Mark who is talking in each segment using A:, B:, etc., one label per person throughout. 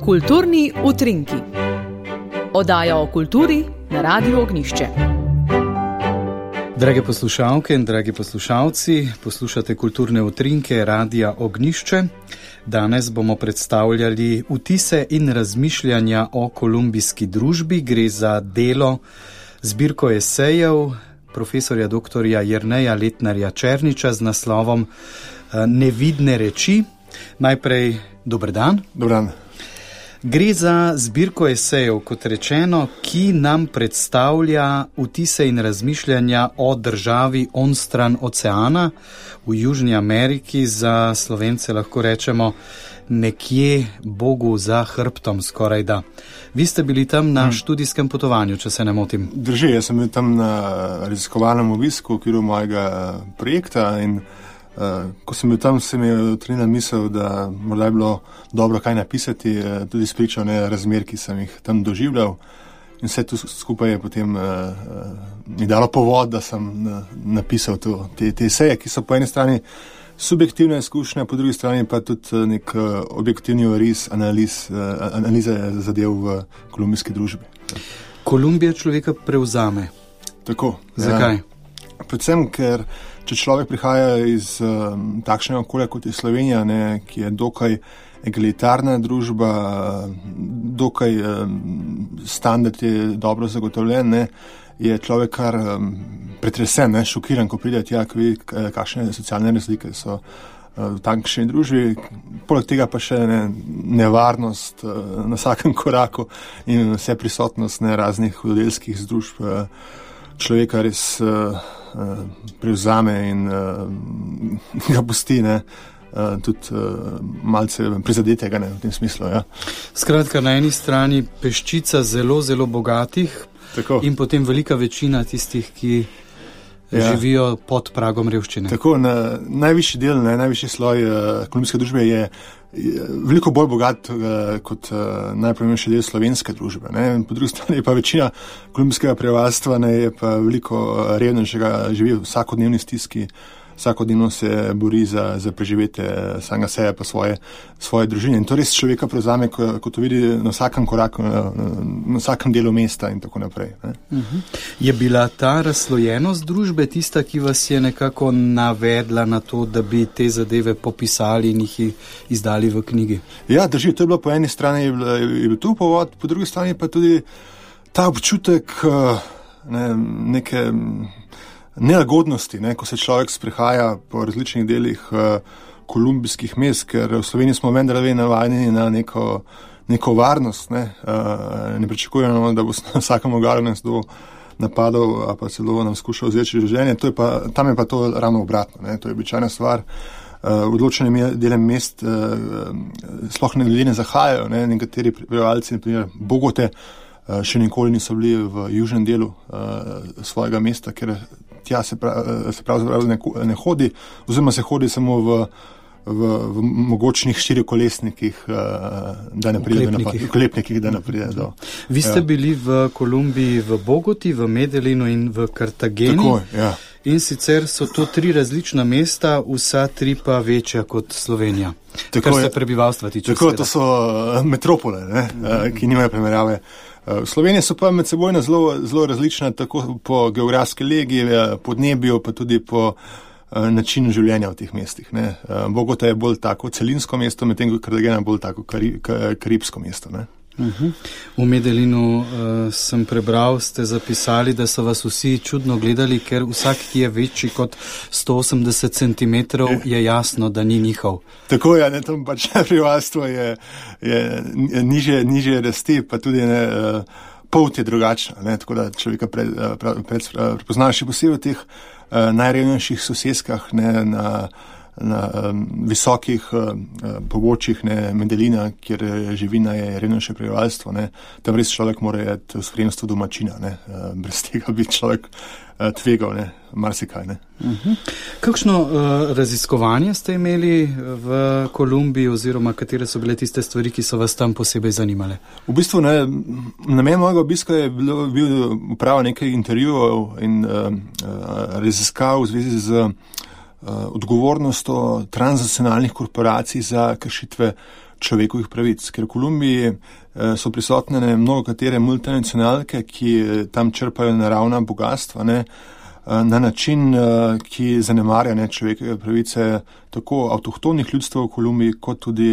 A: Kulturni utrinki. Oddaja o kulturi na Radiu Ognjišče.
B: Drage poslušalke in dragi poslušalci, poslušate Kulturne utrinke Radia Ognjišče. Danes bomo predstavljali vtise in razmišljanja o kolumbijski družbi. Gre za delo, zbirko esejev profesorja dr. Jerneja Letnarja Černiča z naslovom Nevidne reči. Najprej dober dan.
C: Dober dan.
B: Gre za zbirko esejev, kot rečeno, ki nam predstavlja vtise in razmišljanja o državi onstran oceana v Južni Ameriki, za Slovence lahko rečemo nekje Bogu za hrbtom skorajda. Vi ste bili tam na študijskem potovanju, če se ne motim.
C: Drži, jaz sem bil tam na raziskovalnem obisku v okviru mojega projekta in ko sem bil tam, se mi je utrnila misel, da morda je bilo dobro kaj napisati, tudi spričo razmer, ki sem jih tam doživljal. In vse to skupaj je potem mi dalo povod, da sem napisal te eseje, ki so po eni strani subjektivne izkušnje, po drugi strani pa tudi nek objektivni oris analize zadev v kolumbijski družbi.
B: Kolumbija človeka prevzame.
C: Tako.
B: Zakaj?
C: Predvsem, ker če človek prihaja iz takšnega okolja, kot je Slovenija, ki je dokaj egalitarna družba, dokaj standard je dobro zagotovljen, je človek kar pretresen, šokiran, ko pride tja, ko vidi, kakšne socialne razlike so v takšni družbi. Poleg tega pa še nevarnost na vsakem koraku in vse prisotnost raznih hudodelskih združb človeka res prevzame in ga pusti tudi malce prizadetega v tem smislu. Ja.
B: Skratka, na eni strani peščica zelo, zelo bogatih. Tako. In potem velika večina tistih, ki živijo pod pragom revščine.
C: Tako, najvišji del, najvišji sloj kolumbijske družbe je veliko bolj bogat kot najpomembnejši del slovenske družbe. Po drugi strani pa večina kolumbijskega prebivalstva je pa veliko revnejšega, živi v vsakodnevni stiski, vsakodnevno se bori za preživetje samega sebe pa svoje družine. In to res človeka prevzame, ko to vidi na vsakem koraku, na vsakem delu mesta in tako naprej.
B: Je bila ta razslojenost družbe tista, ki vas je nekako navedla na to, da bi te zadeve popisali in jih izdali v knjigi? Ja,
C: drži, to je bilo po eni strani je bil tu povod, po drugi strani pa tudi ta občutek neke nelagodnosti, ko se človek sprehaja po različnih delih kolumbijskih mest, ker v Sloveniji smo vendarle navajeni na neko varnost. Ne pričakujemo, da bo na vsakem ogalu nas kdo napadal, a pa celo nam skušal vzeti življenje. Tam je pa to ravno obratno. To je običajna stvar. V odločenem delu mest sploh ljudje ne zahajajo. Nekateri prebivalci, na primer Bogote, še nikoli niso bili v južnem delu svojega mesta, ker tja se pravzaprav ne hodi, oziroma se hodi samo v mogočnih štirikolesnikih, da ne pride do.
B: Vi ste bili v Kolumbiji, v Bogoti, v Medelinu in v Kartageni.
C: Tako, ja.
B: In sicer so to 3 različna mesta, vsa 3 pa večja kot Slovenija. Kar se prebivalstva tiče.
C: Tako, to so metropole, ki nimajo primerjave. Slovenije so pa med seboj zelo različna, tako po geografski legi, podnebju, pa tudi po načinu življenja v teh mestih. Bogota je bolj tako celinsko mesto, medtem ko Kartagena bolj tako karibsko mesto.
B: V Medelinu sem prebral, ste zapisali, da so vas vsi čudno gledali, ker vsak, ki je večji kot 180 cm, je jasno, da ni njihov.
C: Tako je, tam pač prebivalstvo je nižje rasti, pa tudi polt je drugačna, tako da človeka prepoznaš še posebej v teh najrevnejših soseskah, na visokih pobočjih Medelina, kjer živina je revnejše prebivalstvo. Tam res človek mora iti v spremstvu domačina. Brez tega bi človek tvegal marsikaj.
B: Kakšno raziskovanje ste imeli v Kolumbiji oziroma katere so bile tiste stvari, ki so vas tam posebej zanimale?
C: V bistvu namen mojega obiska je bil uprava nekaj intervjujev in raziskav v zvezi z odgovornostjo transnacionalnih korporacij za kršitve človekovih pravic, ker v Kolumbiji so prisotne mnogo katere multinacionalke, ki tam črpajo naravna bogatstva, ne, na način, ki zanemarja človekove pravice tako avtohtonih ljudstev v Kolumbiji, kot tudi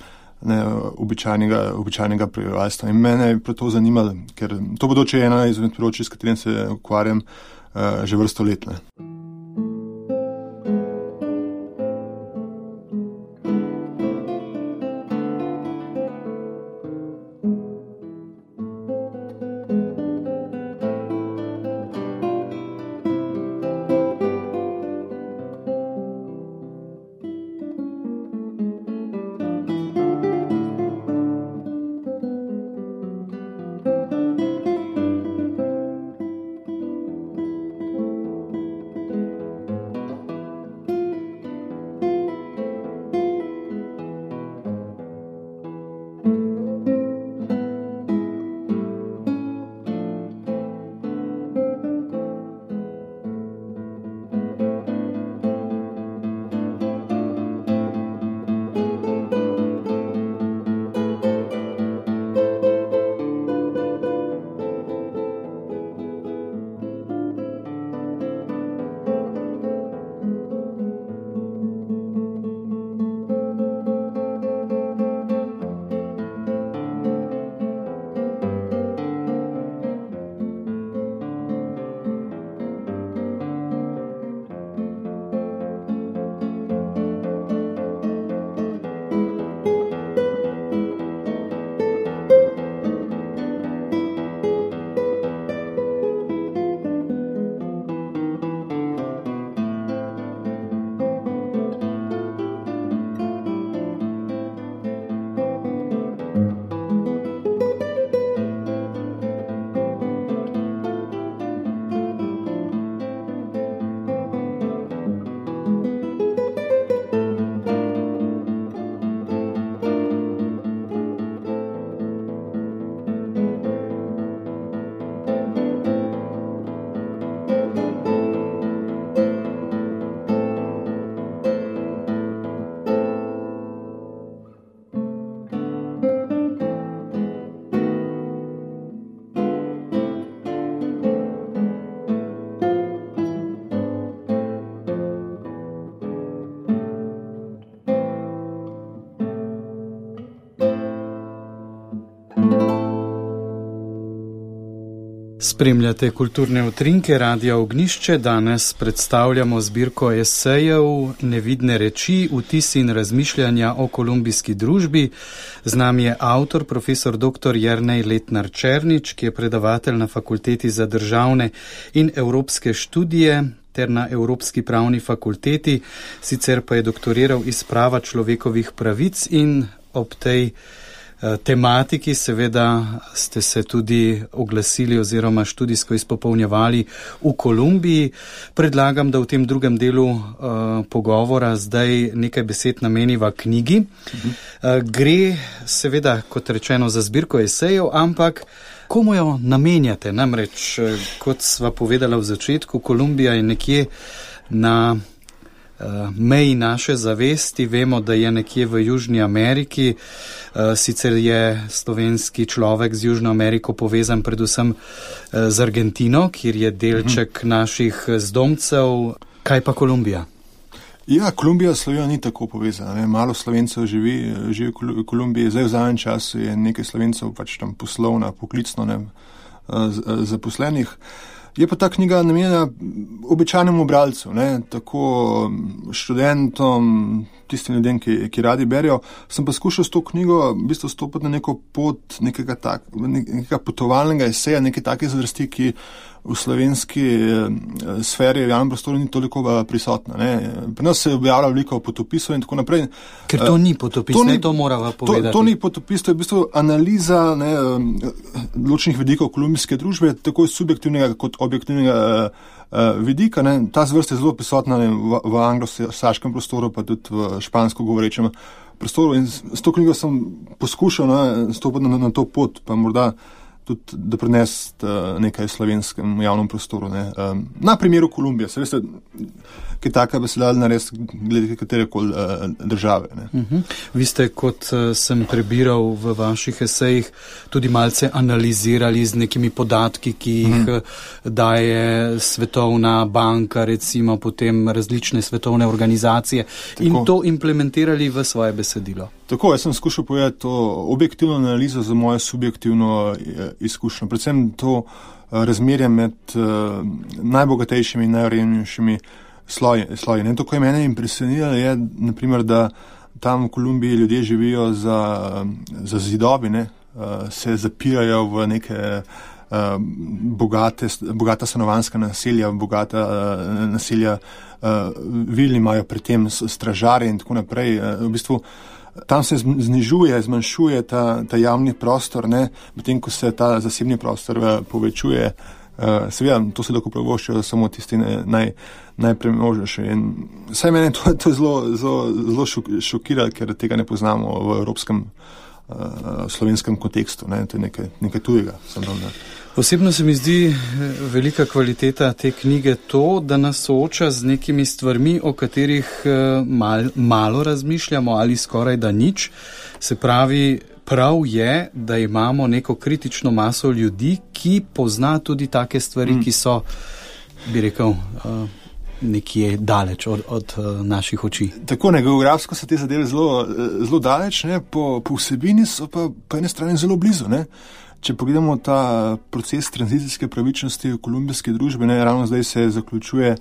C: običajnega prebivalstva. In mene je prav to zanimalo, ker to bodoče je ena izmed področij, s katerim se ukvarjam že vrsto let.
B: Spremljate kulturne utrinke Radia Ognjišče. Danes predstavljamo zbirko esejev Nevidne reči, vtisi in razmišljanja o kolumbijski družbi. Z nami je avtor, profesor dr. Jernej Letnar Černič, ki je predavatelj na Fakulteti za državne in evropske študije ter na Evropski pravni fakulteti, sicer pa je doktoriral iz prava človekovih pravic in ob tej tematiki seveda ste se tudi oglasili oziroma študijsko izpopolnjevali v Kolumbiji. Predlagam, da v tem drugem delu pogovora zdaj nekaj besed nameniva knjigi. Gre seveda, kot rečeno, za zbirko esejev, ampak komu jo namenjate? Namreč, kot sva povedala v začetku, Kolumbija je nekje na meji naše zavesti. Vemo, da je nekje v Južni Ameriki. Sicer je slovenski človek z Južno Ameriko povezan predvsem z Argentino, kjer je delček naših zdomcev. Kaj pa Kolumbija?
C: Ja, Kolumbija s Slovenijo ni tako povezana. Malo Slovencev živi v Kolumbiji. Zdaj v zadnjem času je nekaj Slovencev pač tam poslovno, poklicno zaposlenih. Je pa ta knjiga namenjena običajnemu bralcu, tako študentom, tistim ljudem, ki radi berijo. Sem pa skušal s to knjigo v bistvu stopiti na neko pot nekega potovalnega eseja, neke take zvrsti, ki v slovenski sferi v javnem prostoru ni toliko prisotna. Pri nas se objavlja veliko potopisov in tako naprej.
B: Ker to ni potopis, to morava povedati.
C: To ni potopis, to je v bistvu analiza določenih vidikov kolumbijske družbe, tako iz subjektivnega kot objektivnega vidika. Ta zvrst je zelo prisotna v anglosaškem prostoru, pa tudi v špansko govorečem prostoru. In s to knjigo sem poskušal stopiti na to pot, pa morda tudi doprinesti nekaj slovenskem javnem prostoru. Ne. Na primeru Kolumbije, se veste, kaj taka bi se dala narediti glede katerekoli države. Ne.
B: Vi ste, kot sem prebiral v vaših esejih, tudi malce analizirali z nekimi podatki, ki jih daje Svetovna banka, recimo potem različne svetovne organizacije. Tako. In to implementirali v svoje besedilo.
C: Tako, jaz sem skušal povedati to objektivno analizo za mojo subjektivno izkušnjo. Predvsem to razmerje med najbogatejšimi in najrevnejšimi sloji. To, ko je mene impresioniralo, je, naprimer, da tam v Kolumbiji ljudje živijo za zidovi, ne, se zapirajo v neke bogata stanovanjska naselja, bogata naselja vil, imajo pri tem stražarje in tako naprej. V bistvu tam se zmanjšuje ta javni prostor, medtem ko se ta zasebni prostor povečuje. Seveda, to se lahko privoščijo samo tisti najpremožnejši. Saj mene to zelo šokira, ker tega ne poznamo v evropskem slovenskem kontekstu. To je nekaj tujega.
B: Osebno se mi zdi velika kvaliteta te knjige to, da nas sooča z nekimi stvarmi, o katerih malo razmišljamo ali skoraj da nič. Se pravi, prav je, da imamo neko kritično maso ljudi, ki pozna tudi take stvari, ki so, bi rekel, nekje daleč od naših oči.
C: Tako, geografsko so te zadeve zelo daleč, po vsebini so pa po ene strani zelo blizu. Če pogledamo ta proces tranzicijske pravičnosti v kolumbijski družbi, ravno zdaj se zaključuje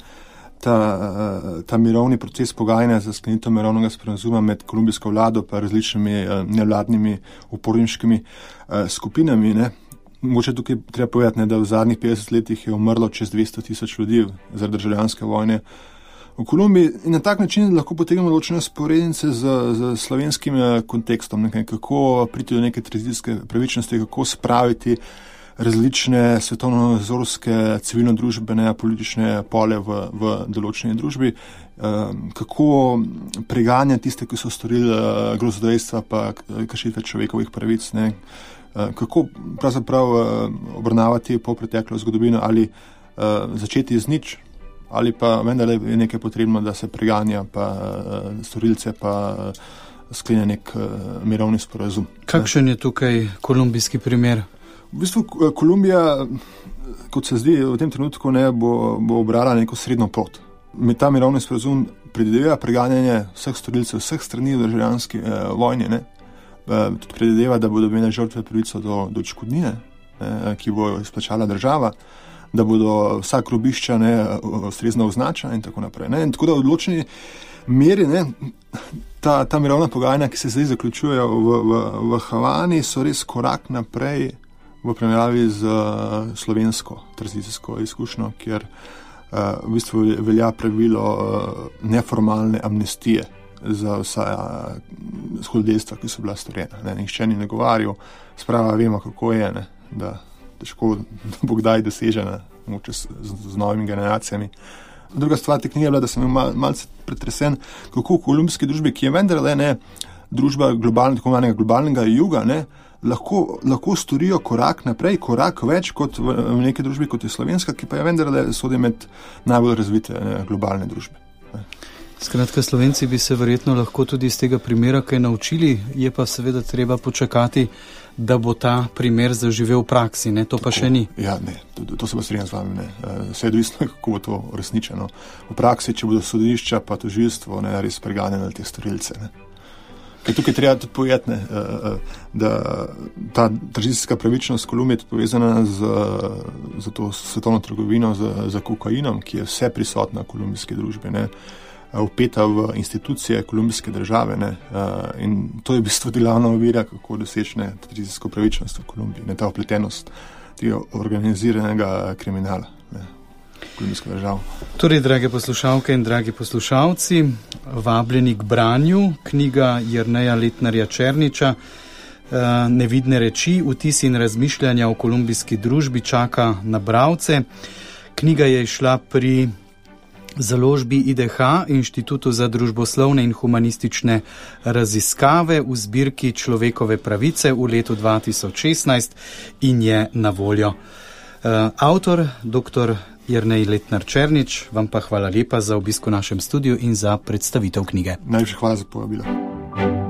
C: ta mirovni proces pogajanja za sklenitev mirovnega sporazuma med kolumbijsko vlado pa različnimi nevladnimi uporniškimi skupinami. Mogoče tukaj treba povedati, da v zadnjih 50 letih je umrlo čez 200,000 ljudi zaradi državljanske vojne v Kolumbiji in na tak način lahko potegnemo določene sporednice z slovenskim kontekstom, kako priti do neke tranzicijske pravičnosti, kako spraviti različne svetovnonazorske, civilno-družbene, politične pole v določeni družbi, kako preganjati tiste, ki so storili grozodejstva pa kršitve človekovih pravic, kako pravzaprav obravnavati polpreteklo zgodovino ali začeti z nič, ali pa vendar je nekaj potrebno, da se preganja pa storilce pa sklene nek mirovni sporazum.
B: Kakšen je tukaj kolumbijski primer?
C: V bistvu Kolumbija, kot se zdi v tem trenutku, bo obrala neko srednjo pot. Ta mirovni sporazum predvideva preganjanje vseh storilcev, vseh strani v državljanski vojni. Tudi predvideva, da bodo imele žrtve pravico do odškodnine, ki bo izplačala država, da bodo vsa grobišča ustrezno označena in tako naprej. In tako da v odločeni meri ta mirovna pogajanja, ki se zdaj zaključujejo v Havani, so res korak naprej v primerjavi z slovensko tranzicijsko izkušnjo, kjer v bistvu velja pravilo neformalne amnestije za vsa hudodelstva, ki so bila storjena. Nihče ni nagovarjal, sprava vemo, kako je, da težko bo kdaj dosežena, mogoče z novimi generacijami. Druga stvar te knjige je bila, da sem malce pretresen, kako v kolumbijski družbi, ki je vendarle družba globalnega juga, lahko storijo korak naprej, korak več kot v neki družbi, kot je slovenska, ki pa je vendarle sodi med najbolj razvite globalne družbe.
B: Skratka, Slovenci bi se verjetno lahko tudi iz tega primera kaj naučili, je pa seveda treba počakati, da bo ta primer zaživel v praksi, to pa še ni.
C: Ja, to se pa strinjam z vami, Vse je odvisno, kako bo to uresničeno. V praksi, če bodo sodišča pa tožilstvo res preganjali te storilce. Ker tukaj treba tudi povedati, da ta tranzicijska pravičnost Kolumbije je povezana z to svetovno trgovino, z kokainom, ki je vse prisotna v kolumbijski družbi, vpeta v institucije kolumbijske države, in to je v bistvu glavna ovira, kako doseči tranzicijsko pravičnost v Kolumbiji, ta vpletenost tega organiziranega kriminala kolumbijske države.
B: Torej, drage poslušalke in dragi poslušalci, vabljeni k branju, knjiga Jerneja Letnarja Černiča, Nevidne reči, vtisi in razmišljanja o kolumbijski družbi čaka na bralce. Knjiga je izšla pri založbi IDH, Inštitutu za družboslovne in humanistične raziskave v zbirki Človekove pravice v letu 2016 in je na voljo. Avtor, dr. Jernej Letnar Černič, vam pa hvala lepa za obisk v našem studiu in za predstavitev knjige.
C: Najlepša hvala za povabilo.